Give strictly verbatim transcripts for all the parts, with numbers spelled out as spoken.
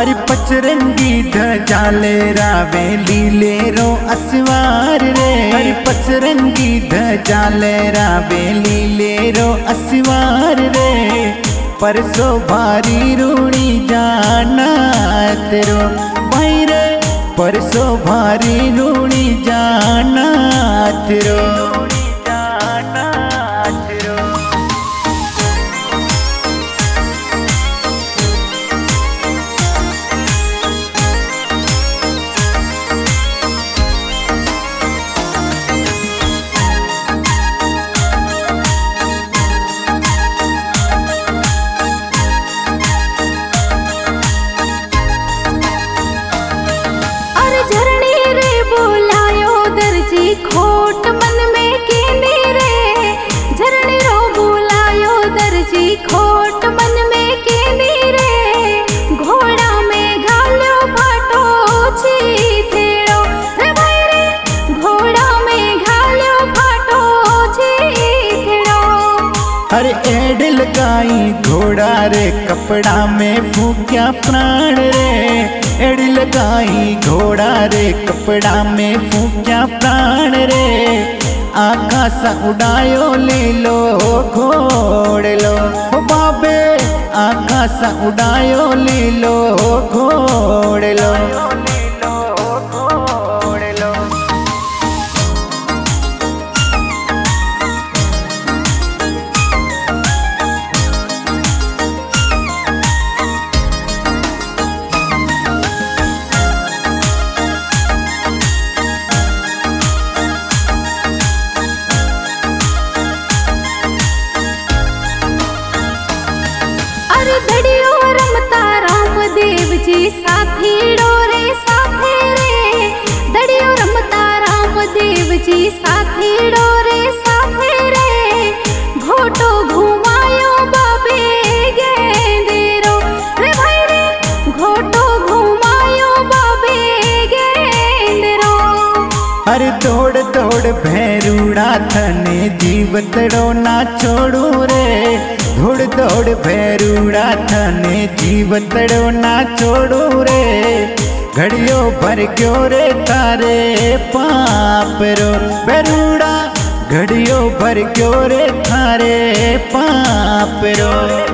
अरे पचरंगी ध्वजा लहरावे लीलेरो असवार रे। अरे पचरंगी ध्वजा लहरावे लीलेरो असवार रे। परसो भारी रूणी जाना तेरो भाई रे। परसो भारी रूणी जाना तेरो। खोट मन में केंदी रे झरणी रो बुलायो दर्जी खोट मन में केंदी रे। घोड़ा में घालो फाटो छी थेड़ो रे भाई रे। घोड़ा में घालो फाटो छी थेड़ो। अरे एड लगाई घोड़ा रे कपड़ा में फूक्या प्राण रे। एड़ लगाई घोड़ा रे कपड़ा में फूक्या प्राण रे। आकाश उड़ायो ले लो घोड़ लो बाबे। आकाश उड़ायो ले लो घोड़ लो। धड़ियो रमता राम देव जी साथी डोरे साथे रे। धड़ियो रमता राम देव जी साथी डोरे साथे रे। घोटो घुमायो बाबे गेंदेरो रे भाई रे। घोटो घुमायो बाबे गेंदेरो। अरे दौड़ दौड़ भैरूड़ा थने जीवतड़ो ना छोड़ू रे। दौड़ दौड़ भैरूड़ा थने जीवतड़ो ना छोड़ू रे। घड़ियो भर क्यों रे तारे पाप रो भैरूड़ा। घड़ियो भर क्यों रे थारे पाप रो।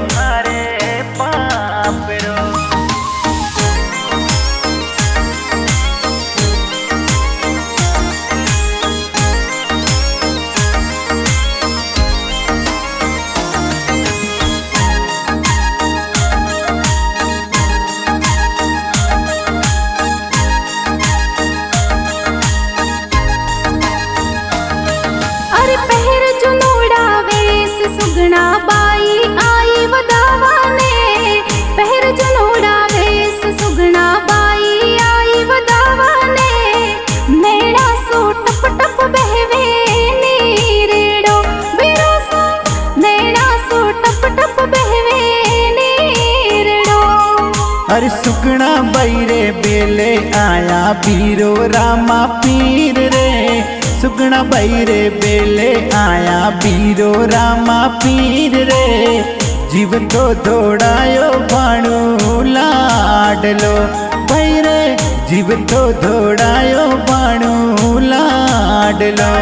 सुगना बाई आई वदावाने पहर जनोड़ा वेश। सुगना बाई आई वदावाने नैना सो टप टप बहवे नीरेड़ो वीरो सा। नैना सो टप टप बहवे नीरेड़ो। अरे सुगना बाई रे बेले आया बीरो रामा पीर रे। सुगना बाई रे बेले आया बीरो रामा पीर रे। जीव तो दौड़ायो भाणु लाडलो भाई रे। जीव तो दौड़ायो भाणु लाडलो।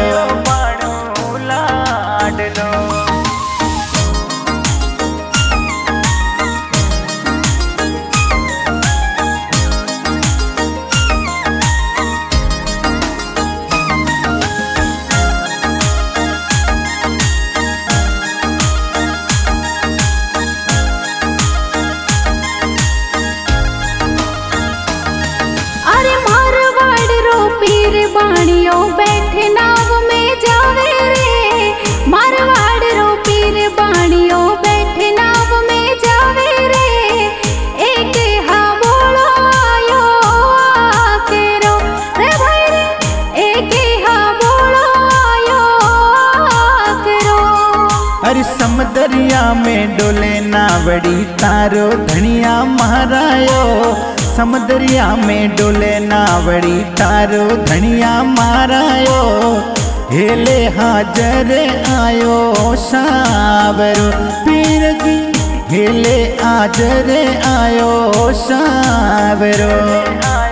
बाणियों बैठे नाव में जावे रे। मारवाड़ रो पीर बाणियों बैठे नाव में जावे रे। एक हा बोलो आयो आकेरो रे भाई रे। एक हा बोलो आयो आकेरो। अरे समदरिया में डोले नावड़ी तारो धनिया महारायो। समदरिया में डोले नावड़ी तारो धनिया मारायो। हेले हाजर आयो सावरो पीर जी। हेले आज रे आयो सावरो।